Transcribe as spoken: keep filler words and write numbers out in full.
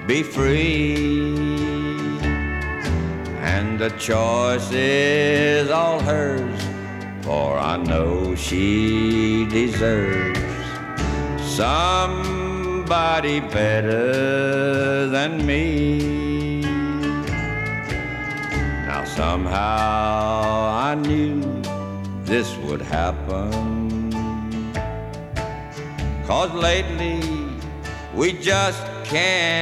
be free, and the choice is all hers, for I know she deserves somebody better than me. Now somehow I knew this would happen, 'cause lately we just can't